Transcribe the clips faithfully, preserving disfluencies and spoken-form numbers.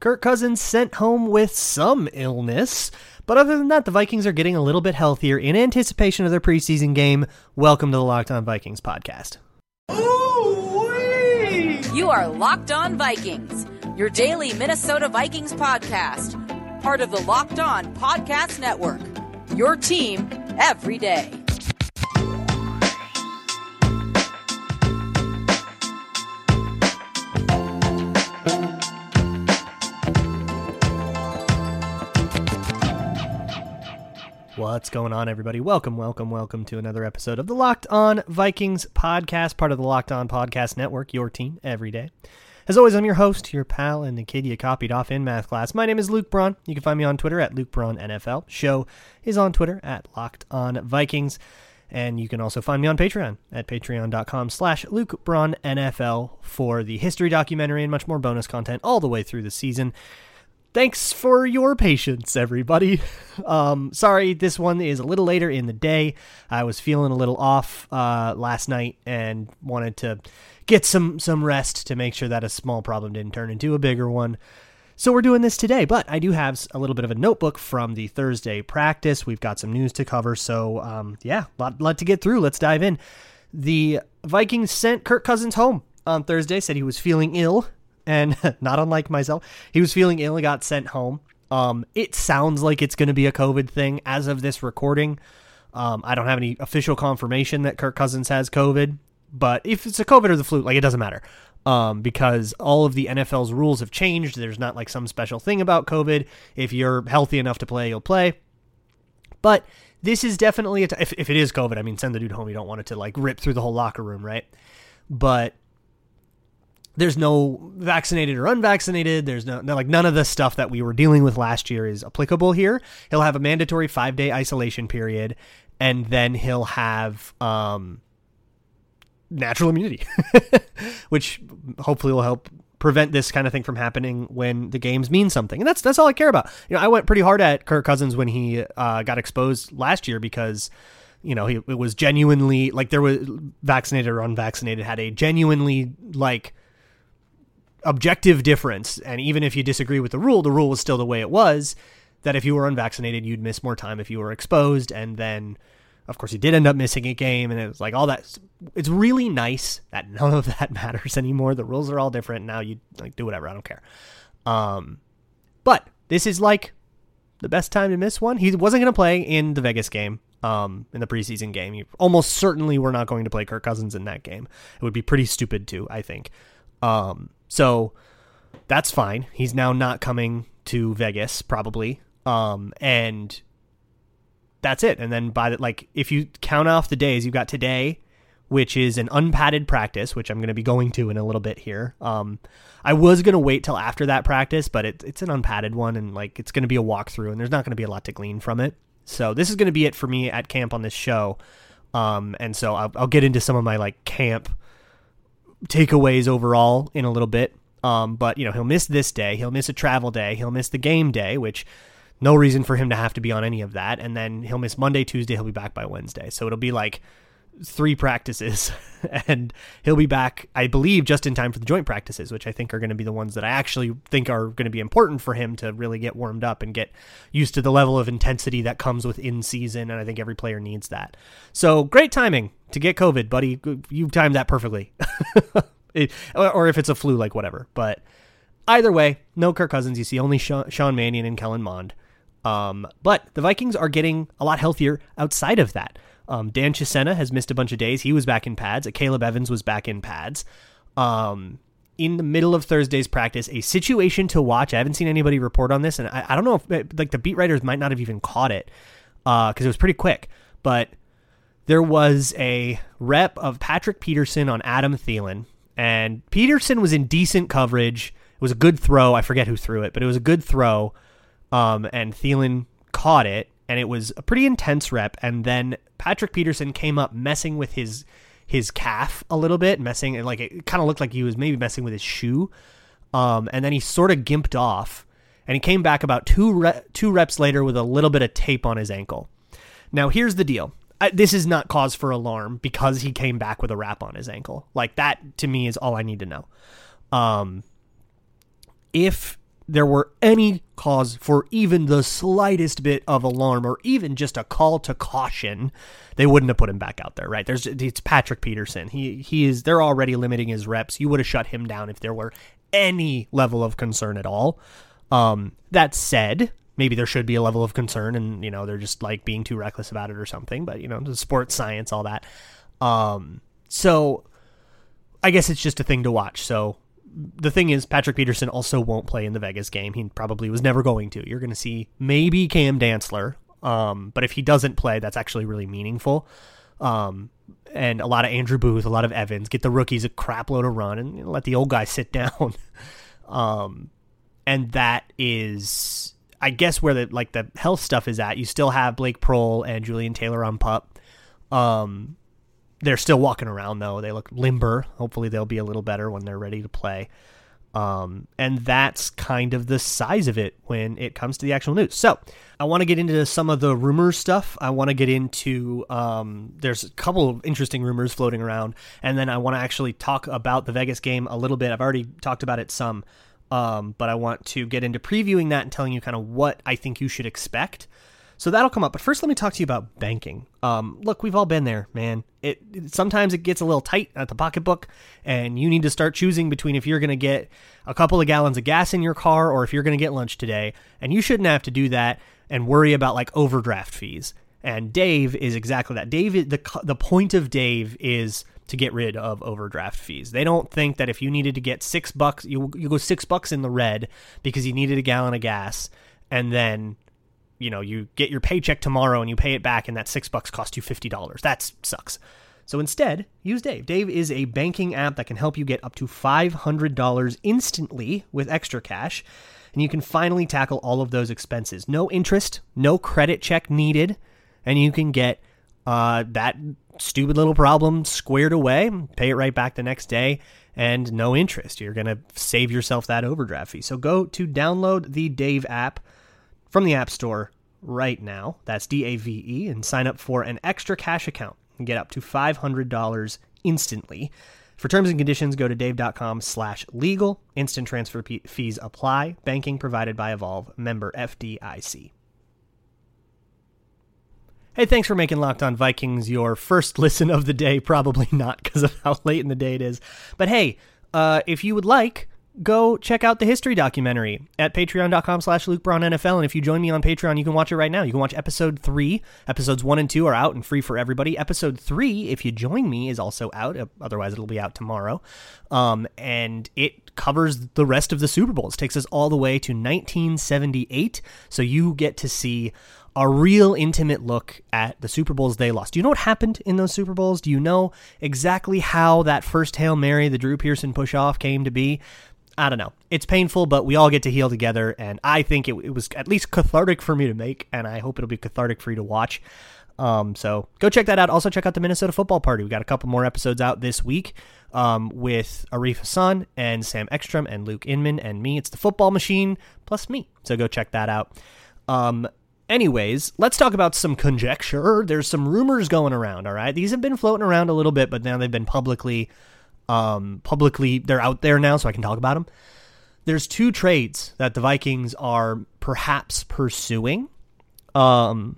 Kirk Cousins sent home with some illness. But other than that, the Vikings are getting a little bit healthier in anticipation of their preseason game. Welcome to the Locked On Vikings podcast. Ooh-wee! You are Locked On Vikings, your daily Minnesota Vikings podcast. Part of the Locked On Podcast Network, your team every day. What's going on, everybody? Welcome, welcome, welcome to another episode of the Locked On Vikings podcast, part of the Locked On Podcast Network, your team every day. As always, I'm your host, your pal, and the kid you copied off in math class. My name is Luke Braun. You can find me on Twitter at Luke Braun N F L. Show is on Twitter at Locked On Vikings. And you can also find me on Patreon at patreon.com slash Luke Braun N F L for the history documentary and much more bonus content all the way through the season. Thanks for your patience, everybody. Um, sorry, this one is a little later in the day. I was feeling a little off uh, last night and wanted to get some some rest to make sure that a small problem didn't turn into a bigger one. So we're doing this today, but I do have a little bit of a notebook from the Thursday practice. We've got some news to cover, so um, yeah, a lot, lot to get through. Let's dive in. The Vikings sent Kirk Cousins home on Thursday, said he was feeling ill. And not unlike myself, he was feeling ill and got sent home. Um, it sounds like it's going to be a COVID thing as of this recording. Um, I don't have any official confirmation that Kirk Cousins has COVID, but if it's a COVID or the flu, like it doesn't matter. Um, because all of the N F L's rules have changed. There's not like some special thing about COVID. If you're healthy enough to play, you'll play. But this is definitely, a t- if, if it is COVID, I mean, send the dude home. You don't want it to like rip through the whole locker room, right? But there's no vaccinated or unvaccinated. There's no, no like none of the stuff that we were dealing with last year is applicable here. He'll have a mandatory five day isolation period, and then he'll have um, natural immunity, which hopefully will help prevent this kind of thing from happening when the games mean something. And that's that's all I care about. You know, I went pretty hard at Kirk Cousins when he uh, got exposed last year because, you know, he it was genuinely like there was vaccinated or unvaccinated had a genuinely like objective difference, and even if you disagree with the rule, the rule was still the way it was, that if you were unvaccinated, you'd miss more time if you were exposed, and then, of course, he did end up missing a game, and it was like all that. It's really nice that none of that matters anymore. The rules are all different now. You like do whatever. I don't care. Um, but this is like the best time to miss one. He wasn't going to play in the Vegas game, um, in the preseason game. You almost certainly were not going to play Kirk Cousins in that game. It would be pretty stupid to, I think. Um, So that's fine. He's now not coming to Vegas, probably. Um, and that's it. And then by the, like, if you count off the days, you've got today, which is an unpadded practice, which I'm going to be going to in a little bit here. Um, I was going to wait till after that practice, but it, it's an unpadded one, and like, it's going to be a walkthrough, and there's not going to be a lot to glean from it. So this is going to be it for me at camp on this show. Um, and so I'll, I'll get into some of my like camp takeaways overall in a little bit. Um, but, you know, he'll miss this day. He'll miss a travel day. He'll miss the game day, which no reason for him to have to be on any of that. And then he'll miss Monday, Tuesday. He'll be back by Wednesday. So it'll be like three practices, and he'll be back, I believe, just in time for the joint practices, which I think are going to be the ones that I actually think are going to be important for him to really get warmed up and get used to the level of intensity that comes with in season. And I think every player needs that. So great timing to get COVID, buddy. You timed that perfectly. it, or if it's a flu, like whatever. But either way, no Kirk Cousins. You see only Sean, Sean Mannion and Kellen Mond. Um, but the Vikings are getting a lot healthier outside of that. Um, Dan Chisena has missed a bunch of days. He was back in pads. Caleb Evans was back in pads. Um, in the middle of Thursday's practice, a situation to watch. I haven't seen anybody report on this, and I, I don't know if like the beat writers might not have even caught it because uh, it was pretty quick. But there was a rep of Patrick Peterson on Adam Thielen, and Peterson was in decent coverage. It was a good throw. I forget who threw it, but it was a good throw. Um, and Thielen caught it, and it was a pretty intense rep. And then Patrick Peterson came up messing with his his calf a little bit, messing, and like it kind of looked like he was maybe messing with his shoe. Um, and then he sort of gimped off, and he came back about two re- two reps later with a little bit of tape on his ankle. Now, here's the deal. I, this is not cause for alarm because he came back with a wrap on his ankle. Like, that, to me, is all I need to know. Um, if there were any cause for even the slightest bit of alarm or even just a call to caution, they wouldn't have put him back out there, right? There's it's Patrick Peterson. He he is they're already limiting his reps. You would have shut him down if there were any level of concern at all. Um, that said, maybe there should be a level of concern, and you know they're just like being too reckless about it or something. But you know, the sports science, all that. Um, so I guess it's just a thing to watch. So. The thing is, Patrick Peterson also won't play in the Vegas game. He probably was never going to. You're going to see maybe Cam Dantzler, um, but if he doesn't play, that's actually really meaningful. Um, and a lot of Andrew Booth, a lot of Evans, get the rookies a crap load of run and you know, let the old guy sit down. um, and that is, I guess, where the like the health stuff is at. You still have Blake Prohl and Julian Taylor on PUP. Um, They're still walking around, though. They look limber. Hopefully they'll be a little better when they're ready to play. Um, and that's kind of the size of it when it comes to the actual news. So I want to get into some of the rumors stuff. I want to get into, um, there's a couple of interesting rumors floating around. And then I want to actually talk about the Vegas game a little bit. I've already talked about it some, um, but I want to get into previewing that and telling you kind of what I think you should expect. So that'll come up. But first, let me talk to you about banking. Um, look, we've all been there, man. It, it sometimes it gets a little tight at the pocketbook, and you need to start choosing between if you're going to get a couple of gallons of gas in your car or if you're going to get lunch today. And you shouldn't have to do that and worry about like overdraft fees. And Dave is exactly that. Dave, the the point of Dave is to get rid of overdraft fees. They don't think that if you needed to get six bucks, you you go six bucks in the red because you needed a gallon of gas, and then you know, you get your paycheck tomorrow and you pay it back and that six bucks cost you fifty dollars. That sucks. So instead, use Dave. Dave is a banking app that can help you get up to five hundred dollars instantly with extra cash. And you can finally tackle all of those expenses. No interest, no credit check needed. And you can get uh, that stupid little problem squared away, pay it right back the next day, and no interest. You're going to save yourself that overdraft fee. So go to download the Dave app from the App Store right now. That's D A V E, and sign up for an extra cash account and get up to five hundred dollars instantly. For terms and conditions, go to dave.com slash legal. Instant transfer p- fees apply. Banking provided by Evolve. Member F D I C. Hey, thanks for making Locked On Vikings your first listen of the day. Probably not because of how late in the day it is. But hey, uh, if you would like, go check out the history documentary at patreon.com slash Luke Braun NFL. And if you join me on Patreon, you can watch it right now. You can watch episode three. Episodes one and two are out and free for everybody. Episode three, if you join me, is also out. Otherwise, it'll be out tomorrow. Um, and it covers the rest of the Super Bowls. It takes us all the way to nineteen seventy-eight. So you get to see a real intimate look at the Super Bowls they lost. Do you know what happened in those Super Bowls? Do you know exactly how that first Hail Mary, the Drew Pearson push-off, came to be? I don't know. It's painful, but we all get to heal together, and I think it, it was at least cathartic for me to make, and I hope it'll be cathartic for you to watch. Um, so go check that out. Also check out the Minnesota Football Party. We got a couple more episodes out this week um, with Arif Hassan and Sam Ekstrom and Luke Inman and me. It's the Football Machine plus me. So go check that out. Um, anyways, let's talk about some conjecture. There's some rumors going around, all right? These have been floating around a little bit, but now they've been publicly Um, publicly, they're out there now, so I can talk about them. There's two trades that the Vikings are perhaps pursuing, um,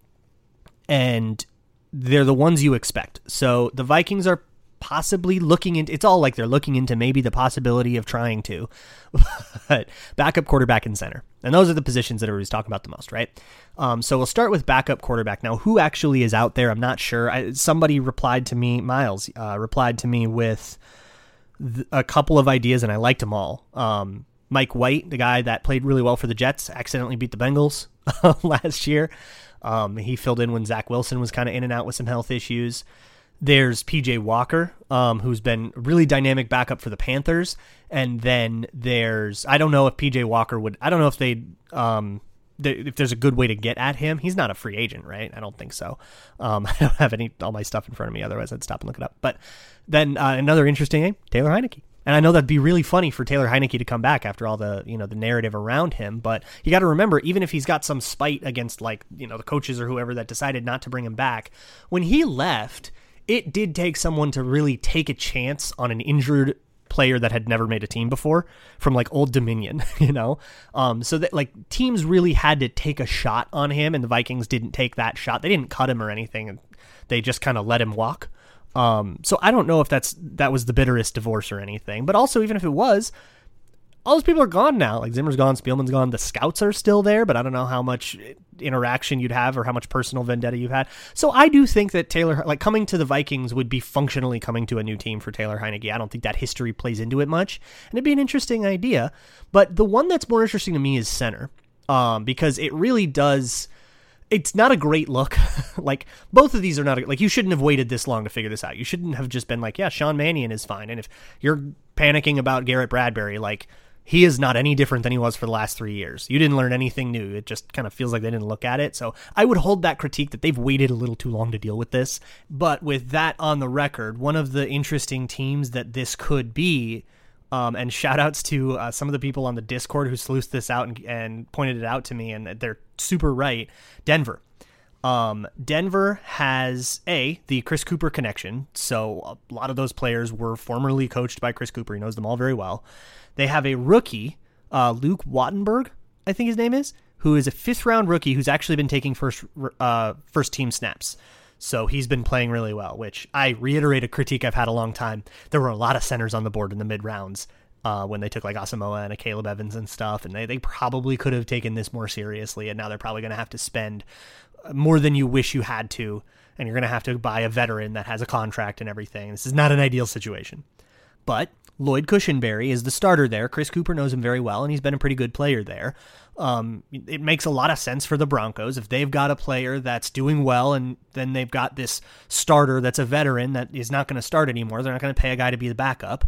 and they're the ones you expect. So the Vikings are possibly looking into, it's all like they're looking into maybe the possibility of trying to, but backup quarterback and center. And those are the positions that everybody's talking about the most, right? Um, so we'll start with backup quarterback. Now, who actually is out there? I'm not sure. I, somebody replied to me, Miles, uh, replied to me with th- a couple of ideas, and I liked them all. Um, Mike White, the guy that played really well for the Jets, accidentally beat the Bengals last year. Um, he filled in when Zach Wilson was kind of in and out with some health issues. There's P J Walker, um, who's been a really dynamic backup for the Panthers. And then there's, I don't know if P J Walker would, I don't know if they, um, th- if there's a good way to get at him. He's not a free agent, right? I don't think so. Um, I don't have any, all my stuff in front of me. Otherwise I'd stop and look it up. But then uh, another interesting name, Taylor Heineke. And I know that'd be really funny for Taylor Heineke to come back after all the, you know, the narrative around him. But you got to remember, even if he's got some spite against like, you know, the coaches or whoever that decided not to bring him back, when he left, it did take someone to really take a chance on an injured player that had never made a team before from like Old Dominion, you know? Um, so that like teams really had to take a shot on him, and the Vikings didn't take that shot. They didn't cut him or anything. They just kind of let him walk. Um, so I don't know if that's, that was the bitterest divorce or anything, but also even if it was, all those people are gone now. Like Zimmer's gone, Spielman's gone. The scouts are still there, but I don't know how much interaction you'd have or how much personal vendetta you've had. So I do think that Taylor, like coming to the Vikings would be functionally coming to a new team for Taylor Heinicke. I don't think that history plays into it much, and it'd be an interesting idea. But the one that's more interesting to me is center, um, because it really does. It's not a great look. Like both of these are not a, like you shouldn't have waited this long to figure this out. You shouldn't have just been like, yeah, Sean Mannion is fine. And if you're panicking about Garrett Bradbury, like. He is not any different than he was for the last three years. You didn't learn anything new. It just kind of feels like they didn't look at it. So I would hold that critique that they've waited a little too long to deal with this. But with that on the record, one of the interesting teams that this could be, um, and shout outs to uh, some of the people on the Discord who sleuthed this out and, and pointed it out to me, and they're super right, Denver. Um, Denver has a the Chris Cooper connection, so a lot of those players were formerly coached by Chris Cooper. He knows them all very well. They have a rookie, uh, Luke Wattenberg, I think his name is, who is a fifth round rookie who's actually been taking first uh, first team snaps. So he's been playing really well, which I reiterate a critique I've had a long time. There were a lot of centers on the board in the mid rounds uh, when they took like Asamoah and a Caleb Evans and stuff, and they they probably could have taken this more seriously, and now they're probably going to have to spend more than you wish you had to, and you're going to have to buy a veteran that has a contract and everything. This is not an ideal situation. But Lloyd Cushenberry is the starter there. Chris Cooper knows him very well, and he's been a pretty good player there. Um, it makes a lot of sense for the Broncos. If they've got a player that's doing well, and then they've got this starter that's a veteran that is not going to start anymore, they're not going to pay a guy to be the backup.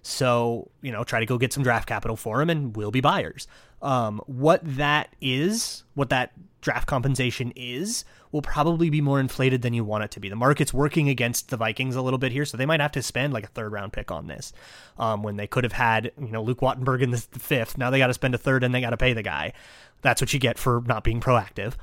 So, you know, try to go get some draft capital for him, and we'll be buyers. Um, what that is, what that draft compensation is, will probably be more inflated than you want it to be. The market's working against the Vikings a little bit here, so they might have to spend like a third round pick on this, um, when they could have had, you know, Luke Wattenberg in the fifth. Now they got to spend a third and they got to pay the guy. That's what you get for not being proactive.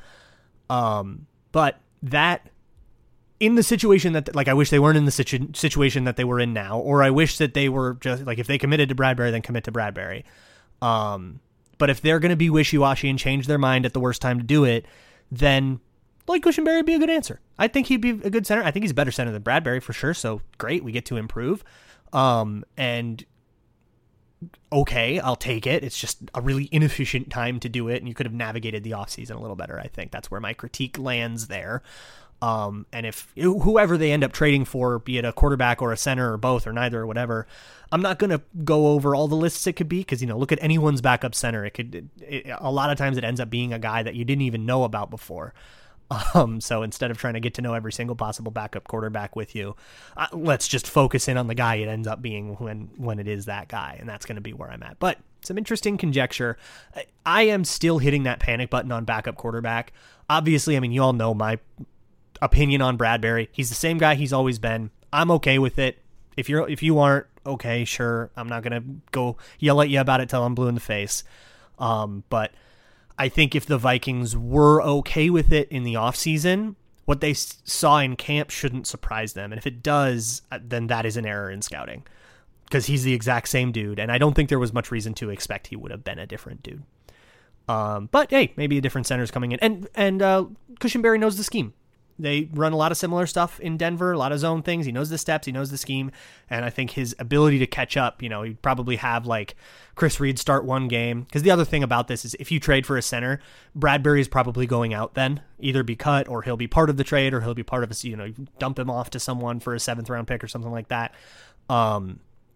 Um, but that in the situation that, like, I wish they weren't in the situ- situation that they were in now, or I wish that they were just like, if they committed to Bradbury, then commit to Bradbury. Um, But if they're going to be wishy-washy and change their mind at the worst time to do it, then Lloyd Cushenberry would be a good answer. I think he'd be a good center. I think he's a better center than Bradbury for sure. So great, we get to improve. Um, and okay, I'll take it. It's just a really inefficient time to do it, and you could have navigated the offseason a little better. I think that's where my critique lands there. Um, and if whoever they end up trading for, be it a quarterback or a center or both or neither or whatever, I'm not going to go over all the lists it could be, because, you know, look at anyone's backup center. It could, it, it, a lot of times it ends up being a guy that you didn't even know about before. Um, so instead of trying to get to know every single possible backup quarterback with you, uh, let's just focus in on the guy it ends up being when, when it is that guy. And that's going to be where I'm at. But some interesting conjecture. I, I am still hitting that panic button on backup quarterback. Obviously, I mean, you all know my opinion on Bradbury. He's the same guy he's always been. I'm okay with it. If you're, if you aren't, okay, sure. I'm not going to go yell at you about it till I'm blue in the face. Um, but I think if the Vikings were okay with it in the offseason, what they s- saw in camp shouldn't surprise them. And if it does, then that is an error in scouting, because he's the exact same dude. And I don't think there was much reason to expect he would have been a different dude. Um, but hey, maybe a different center's coming in. And, and uh, Cushenberry knows the scheme. They run a lot of similar stuff in Denver, a lot of zone things. He knows the steps, he knows the scheme, and I think his ability to catch up, you know, he'd probably have like Chris Reed start one game. Because the other thing about this is if you trade for a center, Bradbury is probably going out then, either be cut or he'll be part of the trade, or he'll be part of a, you know, dump him off to someone for a seventh round pick or something like that. Um,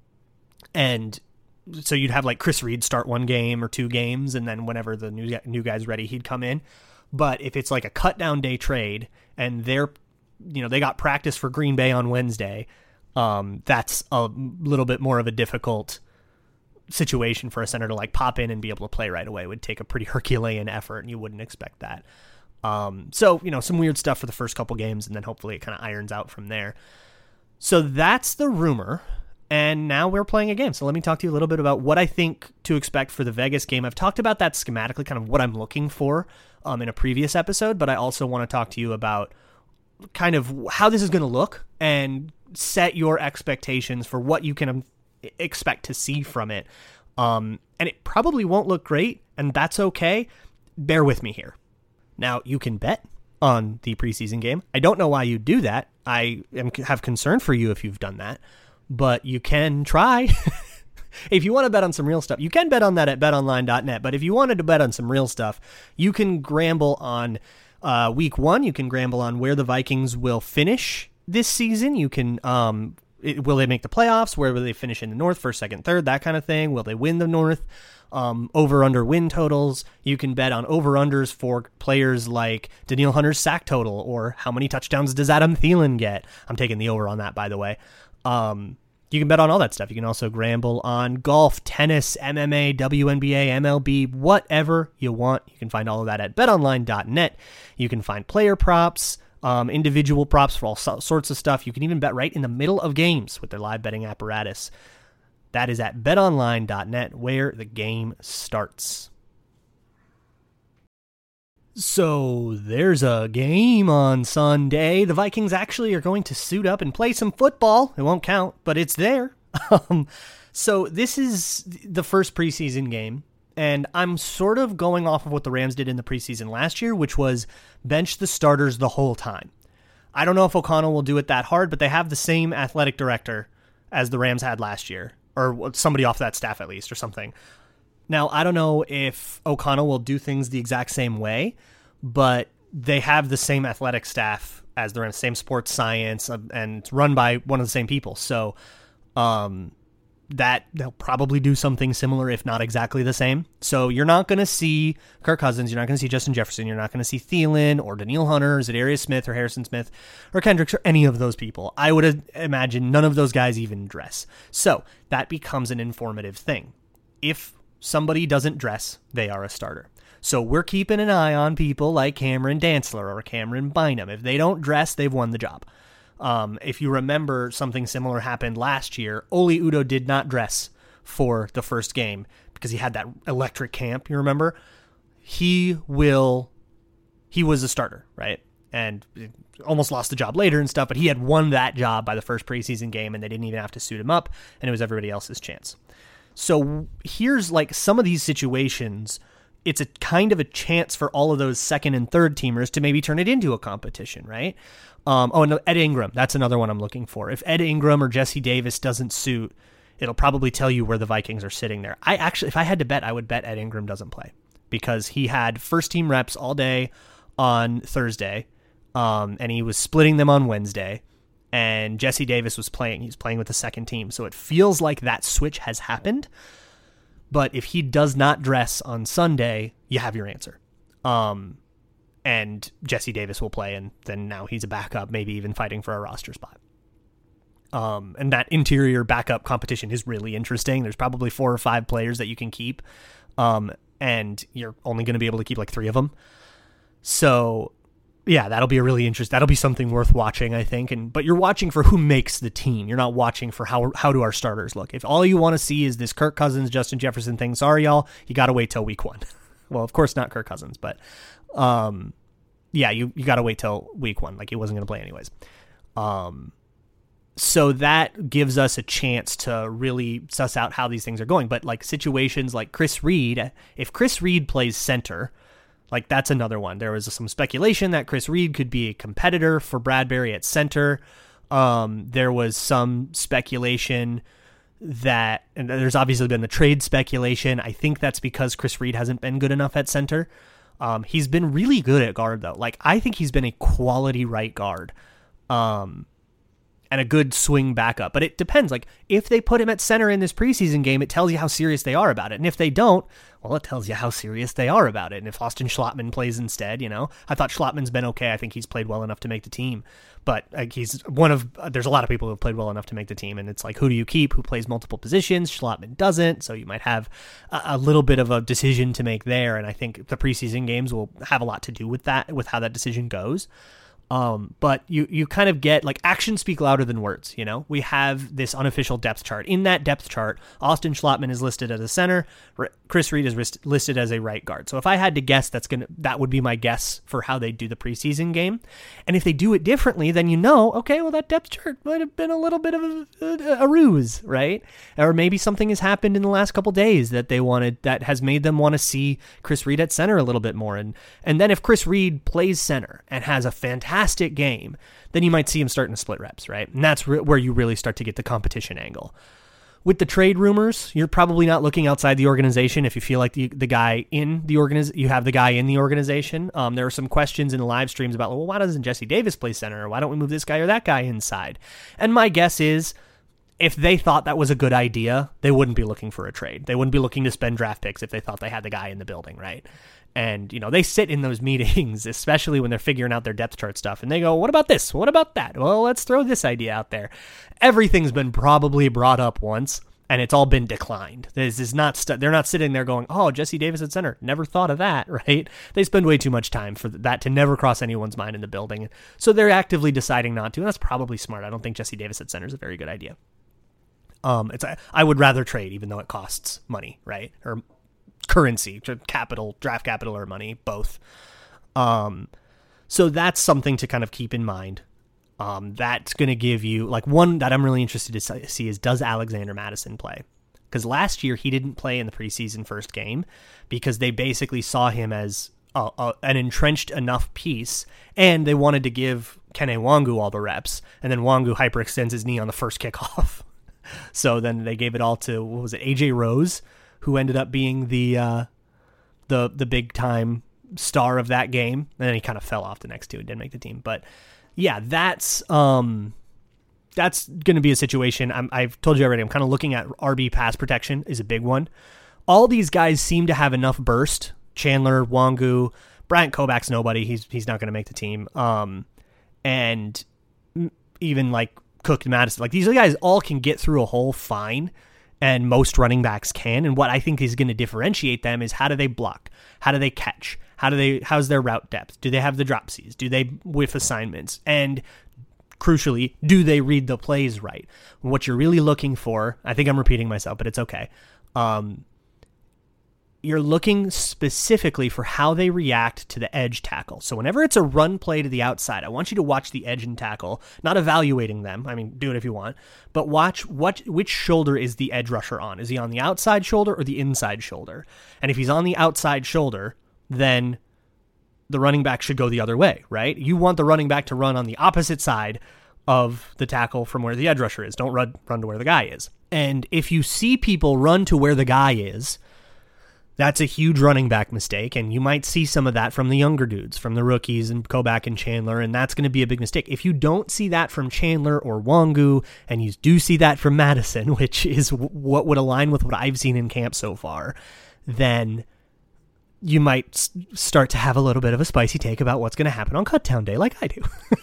and so you'd have like Chris Reed start one game or two games, and then whenever the new new guy's ready, he'd come in. But if it's like a cut down day trade and they're, you know, they got practice for Green Bay on Wednesday, um, that's a little bit more of a difficult situation for a center to like pop in and be able to play right away. It would take a pretty Herculean effort, and you wouldn't expect that. Um, so, you know, some weird stuff for the first couple games, and then hopefully it kind of irons out from there. So that's the rumor. And now we're playing a game. So let me talk to you a little bit about what I think to expect for the Vegas game. I've talked about that schematically, kind of what I'm looking for um, in a previous episode, but I also want to talk to you about kind of how this is going to look and set your expectations for what you can expect to see from it. Um, and it probably won't look great, and that's okay. Bear with me here. Now, you can bet on the preseason game. I don't know why you do that. I am, have concern for you if you've done that, but you can try. If you want to bet on some real stuff, you can bet on that at bet online dot net. But if you wanted to bet on some real stuff, you can gamble on uh, week one. You can gamble on where the Vikings will finish this season. You can, um, it, will they make the playoffs? Where will they finish in the North, first, second, third, that kind of thing? Will they win the North? Um, over under win totals. You can bet on over unders for players like Danielle Hunter's sack total, or how many touchdowns does Adam Thielen get. I'm taking the over on that, by the way. Um, you can bet on all that stuff. You can also gamble on golf, tennis, M M A, W N B A, M L B, whatever you want. You can find all of that at bet online dot net. You can find player props, um, individual props for all sorts of stuff. You can even bet right in the middle of games with their live betting apparatus. That is at bet online dot net, where the game starts. So there's a game on Sunday. The Vikings actually are going to suit up and play some football. It won't count, but it's there. Um, so this is the first preseason game, and I'm sort of going off of what the Rams did in the preseason last year, which was bench the starters the whole time. I don't know if O'Connell will do it that hard, but they have the same athletic director as the Rams had last year, or somebody off that staff at least, or something. Now, I don't know if O'Connell will do things the exact same way, but they have the same athletic staff as the Rams, same sports science, and it's run by one of the same people. So um, that they'll probably do something similar, if not exactly the same. So you're not going to see Kirk Cousins, you're not going to see Justin Jefferson, you're not going to see Thielen or Danielle Hunter or Zadarius Smith or Harrison Smith or Kendricks or any of those people. I would imagine none of those guys even dress. So that becomes an informative thing. If somebody doesn't dress, they are a starter. So we're keeping an eye on people like Cameron Dantzler or Cameron Bynum. If they don't dress, they've won the job. Um, if you remember, something similar happened last year. Oli Udoh did not dress for the first game because he had that electric camp, you remember? He will, he was a starter, right? And almost lost the job later and stuff, but he had won that job by the first preseason game, and they didn't even have to suit him up, and it was everybody else's chance. So here's like some of these situations. It's a kind of a chance for all of those second and third teamers to maybe turn it into a competition, right? Um, oh, and Ed Ingram, that's another one I'm looking for. If Ed Ingram or Jesse Davis doesn't suit, it'll probably tell you where the Vikings are sitting there. I actually, if I had to bet, I would bet Ed Ingram doesn't play because he had first team reps all day on Thursday, um, and he was splitting them on Wednesday. And Jesse Davis was playing. He's playing with the second team. So it feels like that switch has happened. But if he does not dress on Sunday, you have your answer. Um, and Jesse Davis will play, and then now he's a backup, maybe even fighting for a roster spot. Um, and that interior backup competition is really interesting. There's probably four or five players that you can keep, um, and you're only going to be able to keep like three of them. So yeah, that'll be a really interesting, that'll be something worth watching, I think. And, but you're watching for who makes the team. You're not watching for how, how do our starters look. If all you want to see is this Kirk Cousins, Justin Jefferson thing, sorry, y'all, you got to wait till week one. Well, of course not Kirk Cousins, but, um, yeah, you, you got to wait till week one. Like he wasn't going to play anyways. Um, so that gives us a chance to really suss out how these things are going. But like situations like Chris Reed, if Chris Reed plays center, like, that's another one. There was some speculation that Chris Reed could be a competitor for Bradbury at center. Um, there was some speculation that, and there's obviously been the trade speculation. I think that's because Chris Reed hasn't been good enough at center. Um, he's been really good at guard, though. Like, I think he's been a quality right guard. Um, and a good swing backup. But it depends. Like, if they put him at center in this preseason game, it tells you how serious they are about it. And if they don't, well, it tells you how serious they are about it. And if Austin Schlottman plays instead, you know, I thought Schlottman's been okay. I think he's played well enough to make the team. But like, he's one of, uh, there's a lot of people who have played well enough to make the team. And it's like, who do you keep? Who plays multiple positions? Schlottman doesn't. So you might have a, a little bit of a decision to make there. And I think the preseason games will have a lot to do with that, with how that decision goes. Um, but you, you kind of get like actions speak louder than words. You know, we have this unofficial depth chart. In that depth chart, Austin Schlottman is listed as a center. Chris Reed is listed as a right guard. So if I had to guess, that's gonna that would be my guess for how they do the preseason game. And if they do it differently, then you know, okay, well that depth chart might have been a little bit of a, a, a ruse, right? Or maybe something has happened in the last couple days that they wanted that has made them want to see Chris Reed at center a little bit more. And and then if Chris Reed plays center and has a fantastic fantastic game, then you might see him starting to split reps, right? And that's re- where you really start to get the competition angle. With the trade rumors, you're probably not looking outside the organization if you feel like the, the guy in the organiz- you have the guy in the organization. Um, there are some questions in the live streams about, well, why doesn't Jesse Davis play center? Or why don't we move this guy or that guy inside? And my guess is, if they thought that was a good idea, they wouldn't be looking for a trade. They wouldn't be looking to spend draft picks if they thought they had the guy in the building, right? And, you know, they sit in those meetings, especially when they're figuring out their depth chart stuff, and they go, what about this? What about that? Well, let's throw this idea out there. Everything's been probably brought up once, and it's all been declined. This is not st- they're not sitting there going, oh, Jesse Davis at center. Never thought of that, right? They spend way too much time for that to never cross anyone's mind in the building. So they're actively deciding not to, and that's probably smart. I don't think Jesse Davis at center is a very good idea. Um, it's I would rather trade, even though it costs money, right? Or currency, capital, draft capital, or money, both. Um, so that's something to kind of keep in mind. Um, that's going to give you, like, one that I'm really interested to see is, does Alexander Mattison play? Because last year he didn't play in the preseason first game because they basically saw him as a, a, an entrenched enough piece, and they wanted to give Kene Wangu all the reps, and then Wangu hyperextends his knee on the first kickoff. So then they gave it all to, what was it, A J Rose, who ended up being the uh, the the big time star of that game, and then he kind of fell off the next two and didn't make the team. But yeah, that's um, that's going to be a situation. I'm, I've told you already. I'm kind of looking at R B pass protection is a big one. All these guys seem to have enough burst. Chandler, Wangu, Bryant Kobach's nobody. He's he's not going to make the team. Um, and even like Cook and Madison, like these guys all can get through a hole fine. And most running backs can. And what I think is going to differentiate them is, how do they block? How do they catch? How do they? How's their route depth? Do they have the dropsies? Do they whiff assignments? And crucially, do they read the plays right? What you're really looking for, I think I'm repeating myself, but it's okay. Um, you're looking specifically for how they react to the edge tackle. So whenever it's a run play to the outside, I want you to watch the edge and tackle, not evaluating them. I mean, do it if you want, but watch what which shoulder is the edge rusher on. Is he on the outside shoulder or the inside shoulder? And if he's on the outside shoulder, then the running back should go the other way, right? You want the running back to run on the opposite side of the tackle from where the edge rusher is. Don't run, run to where the guy is. And if you see people run to where the guy is, that's a huge running back mistake, and you might see some of that from the younger dudes, from the rookies and Kobach and Chandler, and that's going to be a big mistake. If you don't see that from Chandler or Wangu, and you do see that from Madison, which is w- what would align with what I've seen in camp so far, then you might s- start to have a little bit of a spicy take about what's going to happen on Cutdown Day, like I do.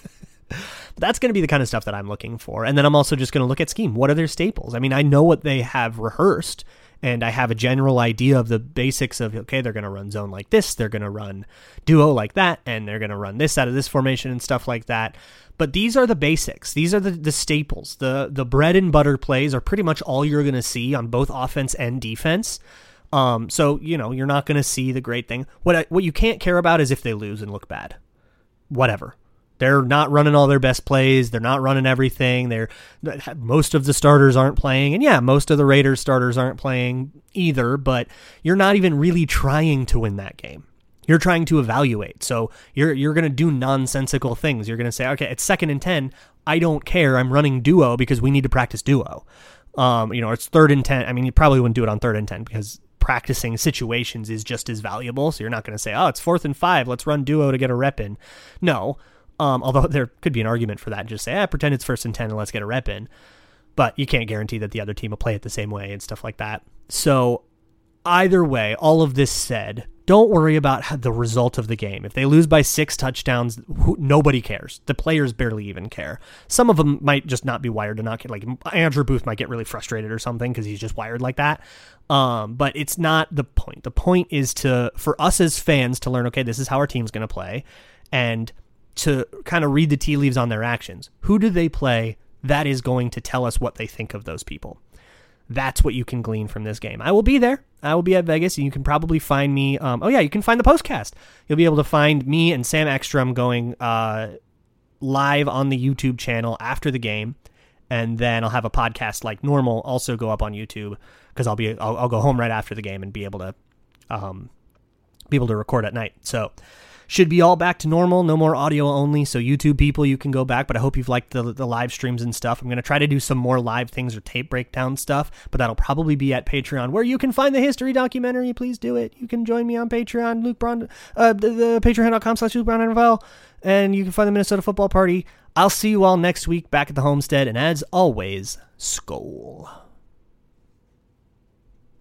That's going to be the kind of stuff that I'm looking for. And then I'm also just going to look at scheme. What are their staples? I mean, I know what they have rehearsed, and I have a general idea of the basics of, okay, they're going to run zone like this, they're going to run duo like that, and they're going to run this out of this formation and stuff like that. But these are the basics. These are the, the staples. The the bread and butter plays are pretty much all you're going to see on both offense and defense. Um, so, you know, you're not going to see the great thing. What I, what you can't care about is if they lose and look bad. Whatever. They're not running all their best plays. They're not running everything. They're most of the starters aren't playing. And yeah, most of the Raiders starters aren't playing either, but you're not even really trying to win that game. You're trying to evaluate. So you're you're going to do nonsensical things. You're going to say, okay, it's second and ten. I don't care. I'm running duo because we need to practice duo. Um, you know, it's third and ten. I mean, you probably wouldn't do it on third and ten because practicing situations is just as valuable. So you're not going to say, oh, it's fourth and five. Let's run duo to get a rep in. No. Um, although there could be an argument for that and just say, ah, pretend it's first and ten and let's get a rep in. But you can't guarantee that the other team will play it the same way and stuff like that. So either way, all of this said, don't worry about the result of the game. If they lose by six touchdowns, who, nobody cares. The players barely even care. Some of them might just not be wired to not get, like Andrew Booth might get really frustrated or something because he's just wired like that. Um, but it's not the point. The point is to, for us as fans to learn, okay, this is how our team's going to play. And to kind of read the tea leaves on their actions. Who do they play that is going to tell us what they think of those people? That's what you can glean from this game. I will be there. I will be at Vegas, and you can probably find me. Um, oh, yeah, you can find the postcast. You'll be able to find me and Sam Ekstrom going uh, live on the YouTube channel after the game, and then I'll have a podcast like normal also go up on YouTube because I'll be I'll, I'll go home right after the game and be able to um, be able to record at night. So should be all back to normal, no more audio only. So YouTube people, you can go back, but I hope you've liked the, the live streams and stuff. I'm going to try to do some more live things or tape breakdown stuff, but that'll probably be at Patreon, where you can find the history documentary. Please do it. You can join me on Patreon, Luke Braun, uh, the, the patreon.com slash Luke Braun N F L, and you can find the Minnesota Football Party. I'll see you all next week back at the homestead, and as always, Skol.